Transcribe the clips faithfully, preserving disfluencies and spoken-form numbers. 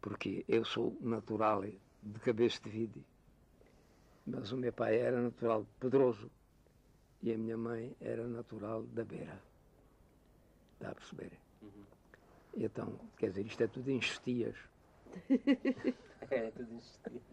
porque eu sou natural de Cabeço de Vide, mas o meu pai era natural de Pedroso e a minha mãe era natural da Beira. Está a perceber? Uhum. E então, quer dizer, isto é tudo em Chestias. É tudo em Chestias.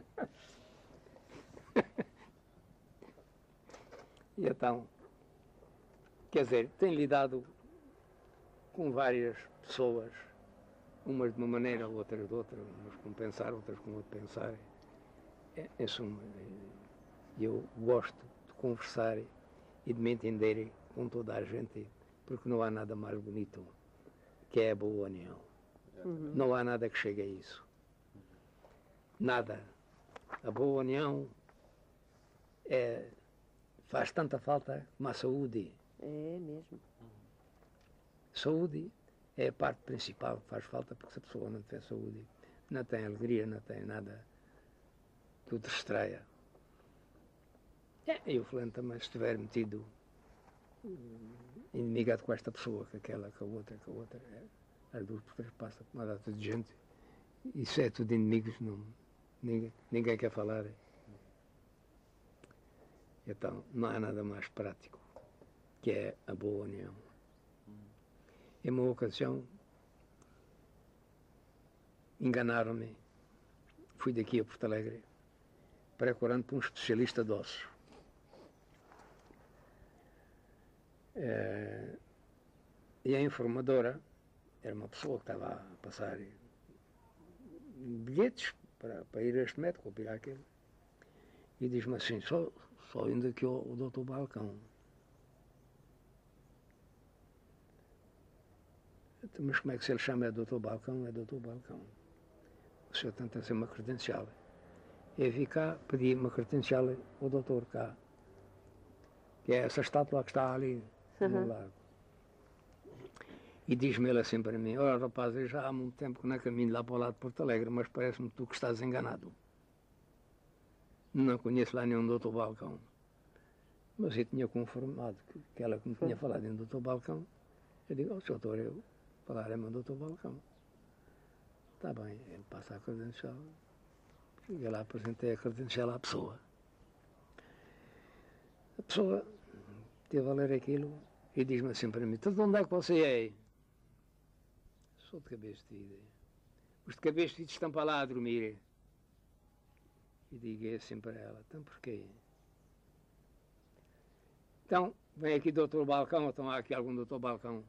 E então, quer dizer, tenho lidado com várias pessoas, umas de uma maneira, outras de outra, umas com pensar, outras com outro pensar. É, é suma, eu gosto de conversar e de me entender com toda a gente, porque não há nada mais bonito que é a boa união. Uhum. Não há nada que chegue a isso. Nada. A boa união é, faz tanta falta como a saúde. É mesmo. Saúde é a parte principal que faz falta, porque se a pessoa não tiver saúde, não tem alegria, não tem nada que o distraia. É, e o fulano também, se estiver metido inimigado com esta pessoa, com aquela, com a outra, com a outra, é, as duas por três passam com uma data de gente. Isso é tudo inimigos, não, ninguém, ninguém quer falar. Então, não há nada mais prático que é a boa união. Em uma ocasião, enganaram-me, fui daqui a Porto Alegre, procurando por um especialista de ossos. É, e a informadora era uma pessoa que estava a passar bilhetes para, para ir a este médico ou para ir àquele, e diz-me assim, só, só indo aqui o, o doutor Balcão. Mas como é que se ele chama? É doutor Balcão? É doutor Balcão. O senhor tenta ser uma credencial. Eu vi cá, pedi uma credencial ao doutor cá, que é essa estátua que está ali no uhum. lago. E diz-me ele assim para mim, olha rapaz, eu já há muito tempo que não caminho lá para o lado de Porto Alegre, mas parece-me tu que estás enganado. Não conheço lá nenhum doutor Balcão. Mas eu tinha conformado que, que ela que me tinha falado em doutor Balcão. Eu digo, oh, doutor, eu falarei-me ao doutor Balcão. Está bem, ele passa a credencial. Cheguei lá, apresentei a credencial à pessoa. A pessoa teve a ler aquilo e diz-me assim para mim, então de onde é que você é? Sou de Cabeço de Vide. Os de Cabeço de Vide estão para lá a dormir. E digo assim para ela, então porquê? Então, vem aqui doutor Balcão, ou estão aqui algum doutor Balcão?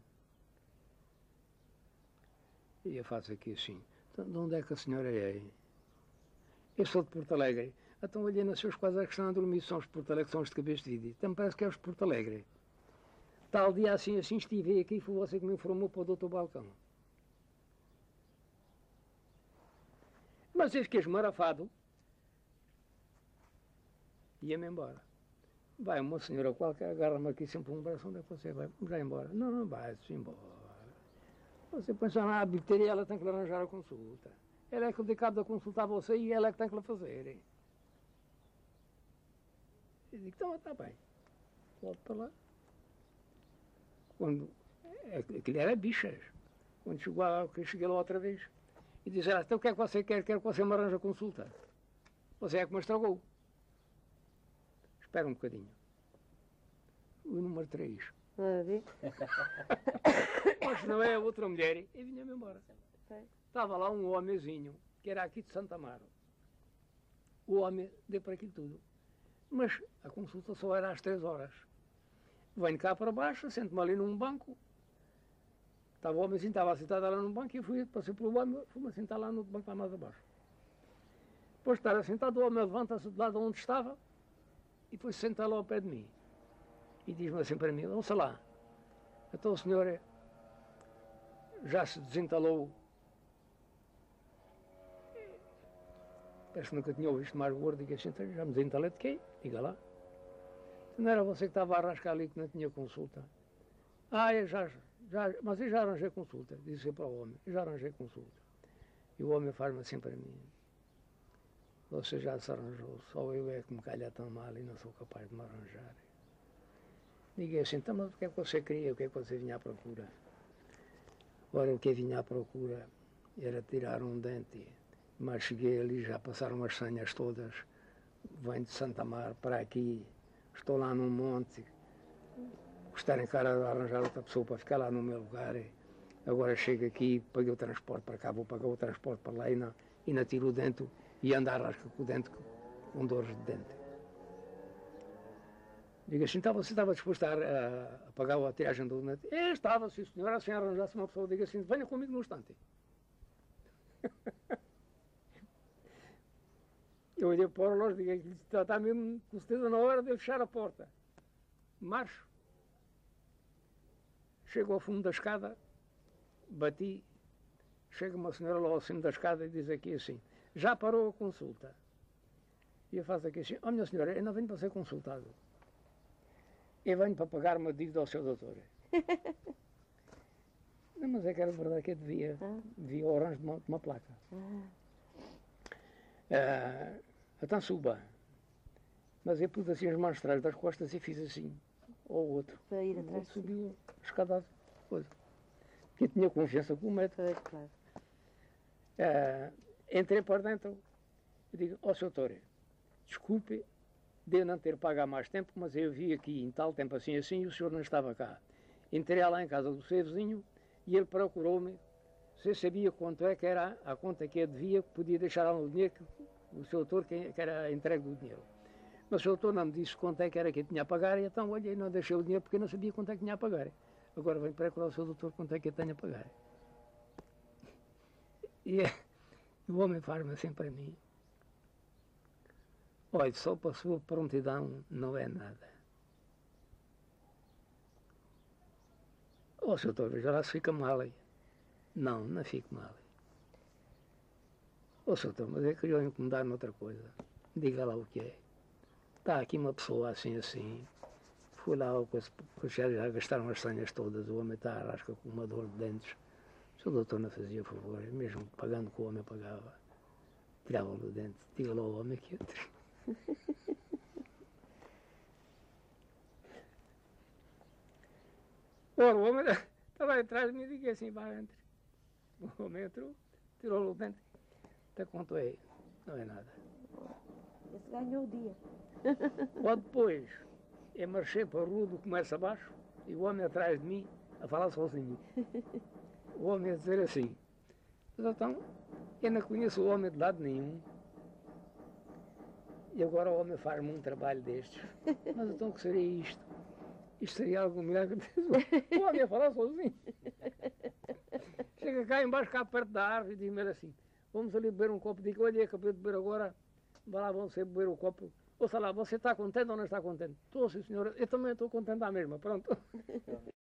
E eu faço aqui assim, então de onde é que a senhora é? Eu sou de Porto Alegre. Então olhei nas seus quadros que estão a dormir, são os de Porto Alegre, são os de Cabeço de Vide. Então parece que é os de Porto Alegre. Tal dia assim, assim estive aqui e foi você que me informou para o doutor Balcão. Mas eis que esmarafado ia-me embora. Vai uma senhora qualquer, agarra-me aqui sempre um braço, onde é que você vai? Vamos já embora. Não, não vai-se embora. Você põe só na bilheteria, ela tem que lhe arranjar a consulta. Ela é que dedicada a consultar você e ela é que tem que lhe fazer. Eu digo, então está bem. Volto para lá. Quando, aquilo era bichas. Quando chegou lá, eu cheguei lá outra vez. E disse, ah, então o que é que você quer? Quero que você me arranje a consulta. Você é que me estragou. Espera um bocadinho. O número três. Mas não é a outra mulher. E vinha-me embora. Estava lá um homenzinho, que era aqui de Santa Amaro. O homem deu para aquilo tudo. Mas a consulta só era às três horas. Venho cá para baixo, sento-me ali num banco. Estava o homenzinho, estava sentado lá num banco e fui, passei pelo homem, fui-me sentar lá no banco lá mais abaixo. Depois de estar assentado, o homem levanta-se do lado onde estava e foi sentar lá ao pé de mim. E diz-me assim para mim, ouça lá, então o senhor já se desentalou. Parece que nunca tinha ouvido mais gordo, diga assim, já me desentalei de quê? Diga lá. Não era você que estava a arrascar ali que não tinha consulta? Ah, eu já, já, mas eu já arranjei consulta, disse para o homem, eu já arranjei consulta. E o homem faz-me assim para mim, você já se arranjou, só eu é que me calha tão mal e não sou capaz de me arranjar. Diga assim, então, mas o que é que você queria, o que é que você vinha à procura? Ora, o que eu vinha à procura era tirar um dente Mas cheguei ali, já passaram as senhas todas. Venho de Santa Mar para aqui, estou lá num monte. Custar em cara de arranjar outra pessoa para ficar lá no meu lugar. Agora chego aqui, paguei o transporte para cá, vou pagar o transporte para lá e não, e não tiro o dente e ando à rasca com o dente, com dores de dente. Digo assim, então você estava disposto a, a, a pagar a tiragem do dente? É, estava, se o senhor, assim arranjasse uma pessoa, diga assim, venha comigo no instante. Eu olhei para o relógio e digo, está, está mesmo com certeza na hora de eu fechar a porta. Marcho. Chego ao fundo da escada, bati, chega uma senhora lá ao cimo da escada e diz aqui assim, já parou a consulta? E eu faço aqui assim, ó oh, minha senhora, eu não venho para ser consultado. Eu venho para pagar uma dívida ao seu doutor. Não, mas é que era verdade que eu devia, devia ao arranjo de uma, de uma placa. Ah, então suba. Mas eu pus assim as mãos atrás das costas e fiz assim, ao outro. Para ir atrás. Subiu a escada, coisa. Porque eu tinha confiança com o médico. É, claro. Ah, entrei por dentro e digo, ó oh, seu doutor, desculpe de eu não ter pago há mais tempo, mas eu vi aqui em tal tempo assim assim e o senhor não estava cá. Entrei lá em casa do seu vizinho e ele procurou-me. Você sabia quanto é que era a conta que eu devia, que podia deixar lá no dinheiro, que o seu doutor que, que era entregue do dinheiro. Mas o seu doutor não me disse quanto é que era que eu tinha a pagar, e então, olha, eu não deixei o dinheiro porque eu não sabia quanto é que tinha a pagar. Agora vem procurar o seu doutor quanto é que eu tenho a pagar. E o homem faz-me assim para mim. Olha, só para a sua prontidão não é nada. Ó, oh, seu doutor, já lá se fica mal aí. Não, não fico mal. Ó, oh, seu doutor, mas eu queria incomodar noutra coisa. Diga lá o que é. Está aqui uma pessoa assim, assim. Fui lá, já, já gastaram as senhas todas. O homem está à rasca com uma dor de dentes. O seu doutor não fazia favor, mesmo pagando que o homem pagava. Tirava-lhe o dente. Diga lá ao homem que eu tiro. Ora, o homem estava atrás de mim e disse assim, vai, entre. O homem entrou, tirou-lhe o dente. Até quanto é? Não é nada. Esse ganhou o dia. Ou depois, eu marchei para a rua do comércio abaixo e o homem atrás de mim a falar sozinho. O homem a dizer assim, mas então, eu não conheço o homem de lado nenhum. E agora o homem faz-me um trabalho destes. Mas então o que seria isto? Isto seria algum milagre? O homem a falar sozinho. Chega cá embaixo, cá perto da árvore, e diz-me assim, vamos ali beber um copo. Digo, olha, acabei de beber agora, vai lá, vamos beber o copo. Ouça lá, você está contente ou não está contente? Estou, sim senhora, eu também estou contente à mesma, pronto.